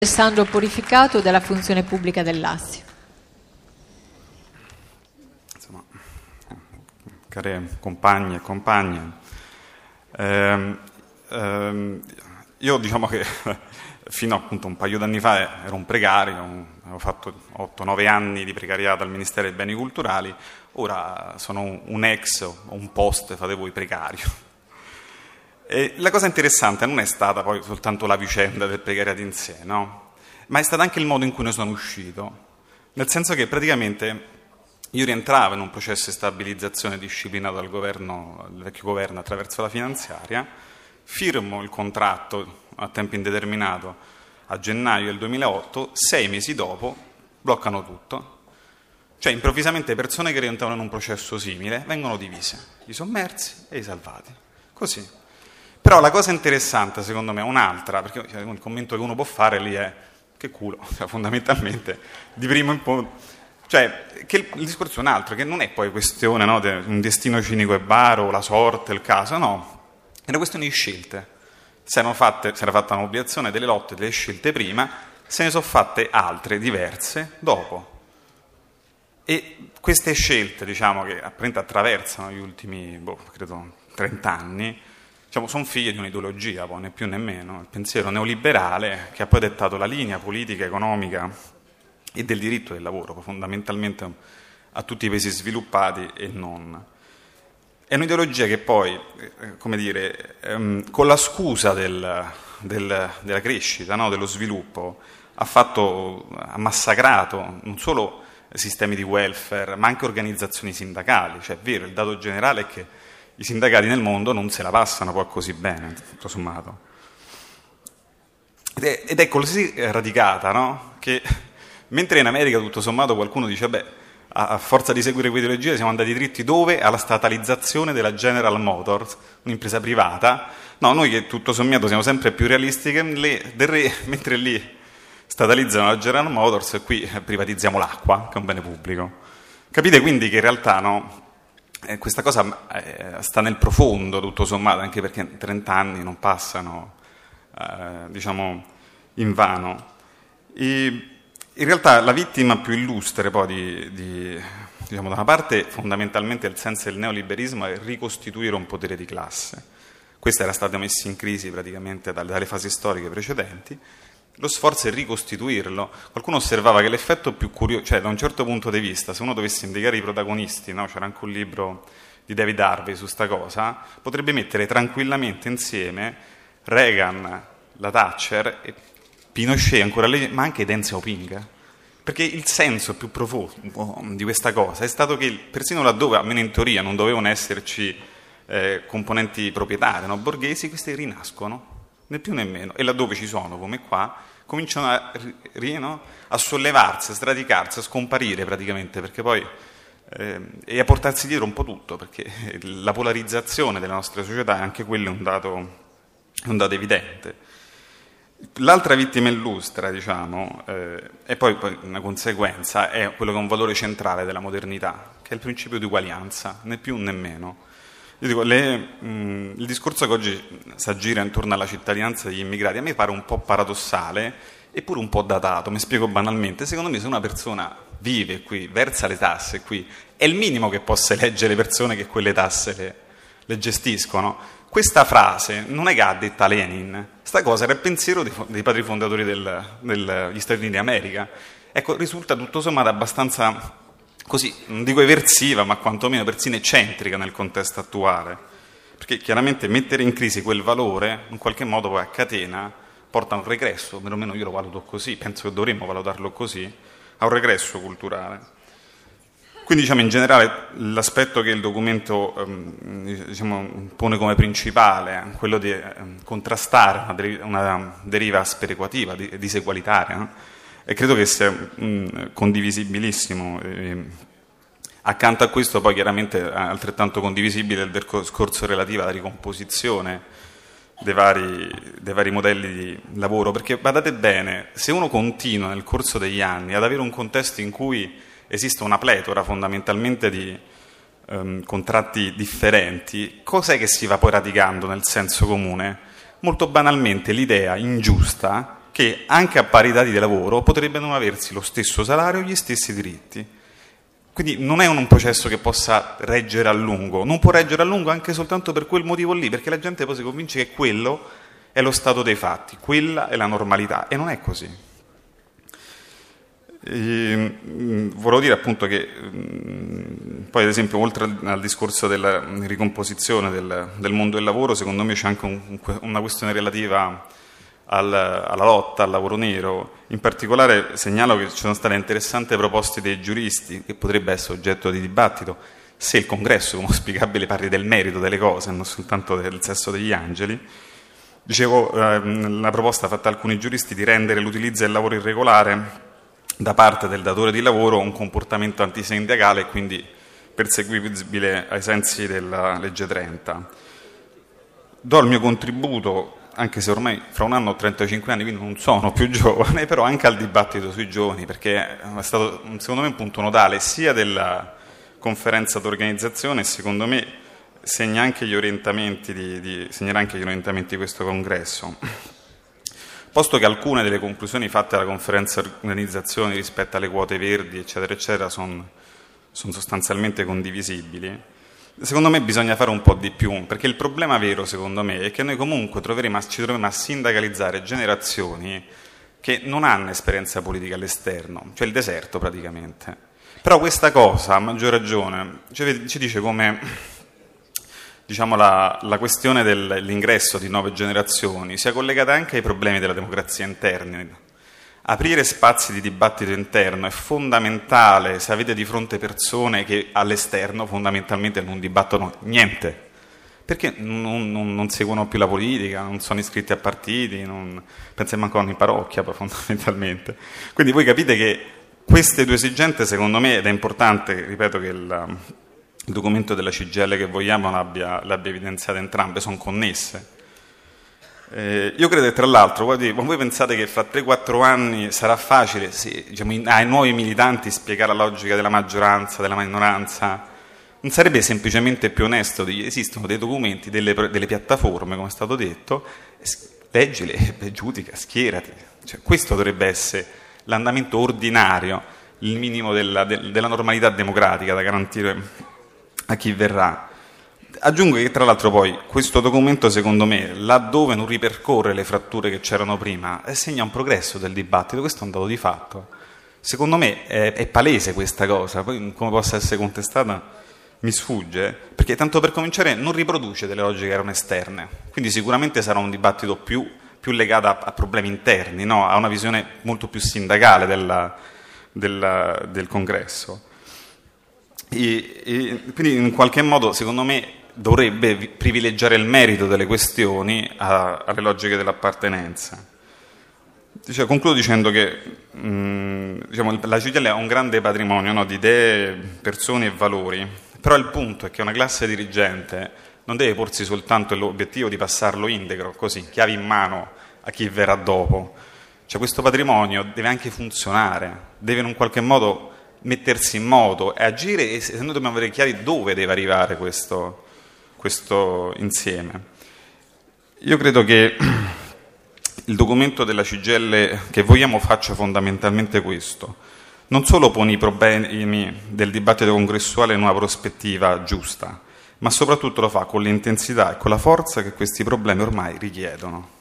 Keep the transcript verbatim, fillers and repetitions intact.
Alessandro Purificato della funzione pubblica del Lazio. Insomma, care compagni e compagne, ehm, ehm, io diciamo che fino appunto un paio d'anni fa ero un precario, avevo fatto otto nove anni di precariato al Ministero dei Beni Culturali, ora sono un ex o un post, fate voi, precario. E la cosa interessante non è stata poi soltanto la vicenda del precariato in sé, no? Ma è stato anche il modo in cui ne sono uscito, nel senso che praticamente io rientravo in un processo di stabilizzazione disciplinato dal governo, dal vecchio governo attraverso la finanziaria, firmo il contratto a tempo indeterminato a gennaio del duemilaotto, sei mesi dopo bloccano tutto, cioè improvvisamente persone che rientravano in un processo simile vengono divise, i sommersi e i salvati, così. Però la cosa interessante, secondo me, è un'altra, perché il commento che uno può fare lì è che culo, cioè, fondamentalmente, di primo in poi, cioè, che il, il discorso è un altro, che non è poi questione, no, di un destino cinico e baro, la sorte, il caso, no, è una questione di scelte. Si erano fatte, si era fatta una mobilitazione delle lotte, delle scelte prima, se ne sono fatte altre, diverse, dopo. E queste scelte, diciamo, che appunto attraversano gli ultimi, boh, credo, trent'anni, diciamo, sono figlie di un'ideologia, poi, né più né meno, il pensiero neoliberale che ha poi dettato la linea politica, economica e del diritto del lavoro, fondamentalmente a tutti i paesi sviluppati e non. È un'ideologia che poi, eh, come dire, ehm, con la scusa del, del, della crescita, no, dello sviluppo, ha fatto, ha massacrato non solo sistemi di welfare, ma anche organizzazioni sindacali. Cioè, è vero, il dato generale è che i sindacati nel mondo non se la passano poi così bene, tutto sommato. Ed è, ed è così radicata, no? Che mentre in America tutto sommato qualcuno dice, beh, a, a forza di seguire quell'ideologia siamo andati dritti dove? Alla statalizzazione della General Motors, un'impresa privata. No, noi che tutto sommato siamo sempre più realisti che le, del re, mentre lì statalizzano la General Motors e qui privatizziamo l'acqua, che è un bene pubblico. Capite quindi che in realtà, no? Eh, questa cosa eh, sta nel profondo, tutto sommato, anche perché trenta anni non passano, eh, diciamo, in vano. E in realtà la vittima più illustre poi di, di, diciamo, da una parte fondamentalmente il senso del neoliberismo è ricostituire un potere di classe. Questo era stato messo in crisi praticamente dalle, dalle fasi storiche precedenti. Lo sforzo è ricostituirlo. Qualcuno osservava che l'effetto più curioso, cioè da un certo punto di vista, se uno dovesse indicare i protagonisti, no? C'era anche un libro di David Harvey su sta cosa, potrebbe mettere tranquillamente insieme Reagan, la Thatcher, e Pinochet ancora lì, ma anche Deng Xiaoping. Perché il senso più profondo di questa cosa è stato che persino laddove, almeno in teoria, non dovevano esserci eh, componenti proprietari, no? borghesi, questi rinascono. Né più né meno, e laddove ci sono, come qua, cominciano a, no? a sollevarsi, a sradicarsi, a scomparire praticamente, perché poi eh, e a portarsi dietro un po' tutto, perché la polarizzazione delle nostre società è anche quello un dato, un dato evidente. L'altra vittima illustra, diciamo, eh, e poi, poi una conseguenza, è quello che è un valore centrale della modernità, che è il principio di uguaglianza, né più né meno. Io dico, le, mh, il discorso che oggi si aggira intorno alla cittadinanza degli immigrati a me pare un po' paradossale eppure un po' datato. Mi spiego banalmente. Secondo me, se una persona vive qui, versa le tasse qui, è il minimo che possa eleggere le persone che quelle tasse le, le gestiscono. Questa frase non è che ha detta Lenin, sta cosa era il pensiero dei, dei padri fondatori del, del, degli Stati Uniti d'America. Ecco, risulta tutto sommato abbastanza, così, non dico eversiva, ma quantomeno persino eccentrica nel contesto attuale, perché chiaramente mettere in crisi quel valore, in qualche modo poi a catena, porta a un regresso, perlomeno io lo valuto così, penso che dovremmo valutarlo così, a un regresso culturale. Quindi, diciamo, in generale, l'aspetto che il documento ehm, diciamo, pone come principale, quello di ehm, contrastare una deriva, una deriva sperequativa, disegualitaria, no? E credo che sia mh, condivisibilissimo. E, accanto a questo poi chiaramente è altrettanto condivisibile il discorso relativo alla ricomposizione dei vari, dei vari modelli di lavoro, perché badate bene, se uno continua nel corso degli anni ad avere un contesto in cui esiste una pletora fondamentalmente di um, contratti differenti, cos'è che si va poi radicando nel senso comune? Molto banalmente l'idea ingiusta che anche a parità di lavoro potrebbero non aversi lo stesso salario e gli stessi diritti. Quindi non è un processo che possa reggere a lungo, non può reggere a lungo anche soltanto per quel motivo lì, perché la gente poi si convince che quello è lo stato dei fatti, quella è la normalità, e non è così. E, volevo dire appunto che poi ad esempio oltre al, al discorso della ricomposizione del, del mondo del lavoro, secondo me c'è anche un, una questione relativa al, alla lotta al lavoro nero. In particolare segnalo che ci sono state interessanti proposte dei giuristi, che potrebbe essere oggetto di dibattito se il Congresso, come auspicabile, parli del merito delle cose, non soltanto del sesso degli angeli. Dicevo, ehm, la proposta fatta da alcuni giuristi di rendere l'utilizzo del lavoro irregolare da parte del datore di lavoro un comportamento antisindacale e quindi perseguibile ai sensi della legge trenta. Do il mio contributo, anche se ormai fra un anno ho trentacinque anni, quindi non sono più giovane, però anche al dibattito sui giovani, perché è stato secondo me un punto nodale sia della conferenza d'organizzazione e secondo me segna anche gli orientamenti di, di, segnerà anche gli orientamenti di questo congresso. Posto che alcune delle conclusioni fatte alla conferenza d'organizzazione rispetto alle quote verdi, eccetera, eccetera, sono son sostanzialmente condivisibili, secondo me bisogna fare un po' di più, perché il problema vero, secondo me, è che noi comunque troveremo, ci troveremo a sindacalizzare generazioni che non hanno esperienza politica all'esterno, cioè il deserto praticamente. Però questa cosa, a maggior ragione, ci, ci dice come... Diciamo la, la questione dell'ingresso di nuove generazioni sia collegata anche ai problemi della democrazia interna. Aprire spazi di dibattito interno è fondamentale se avete di fronte persone che all'esterno fondamentalmente non dibattono niente, perché non, non, non seguono più la politica, non sono iscritti a partiti, non, pensiamo ancora in parrocchia fondamentalmente. Quindi voi capite che queste due esigenze, secondo me, ed è importante, ripeto, che il... il documento della C G I L che vogliamo l'abbia, l'abbia evidenziato entrambe, sono connesse. Eh, io credo che tra l'altro, guardi, voi pensate che fra tre quattro anni sarà facile sì, diciamo, ai nuovi militanti spiegare la logica della maggioranza, della minoranza? Non sarebbe semplicemente più onesto dire esistono dei documenti, delle, delle piattaforme, come è stato detto, leggile, giudica, schierati. Cioè, questo dovrebbe essere l'andamento ordinario, il minimo della, della normalità democratica da garantire a chi verrà. Aggiungo che tra l'altro poi questo documento, secondo me, laddove non ripercorre le fratture che c'erano prima, segna un progresso del dibattito, questo è un dato di fatto. Secondo me è, è palese questa cosa, poi come possa essere contestata mi sfugge, perché tanto per cominciare non riproduce delle logiche che erano esterne, quindi sicuramente sarà un dibattito più, più legato a, a problemi interni, no? A una visione molto più sindacale della, della, del congresso. E, e quindi in qualche modo secondo me dovrebbe privilegiare il merito delle questioni a, alle logiche dell'appartenenza. Cioè, concludo dicendo che mh, diciamo, la C G I L ha un grande patrimonio, no, di idee, persone e valori, però il punto è che una classe dirigente non deve porsi soltanto l'obiettivo di passarlo integro, così, chiavi in mano a chi verrà dopo. Cioè, questo patrimonio deve anche funzionare, deve in un qualche modo mettersi in moto e agire, e se noi dobbiamo avere chiari dove deve arrivare questo, questo insieme. Io credo che il documento della C G I L che vogliamo faccia fondamentalmente questo: non solo pone i problemi del dibattito congressuale in una prospettiva giusta, ma soprattutto lo fa con l'intensità e con la forza che questi problemi ormai richiedono.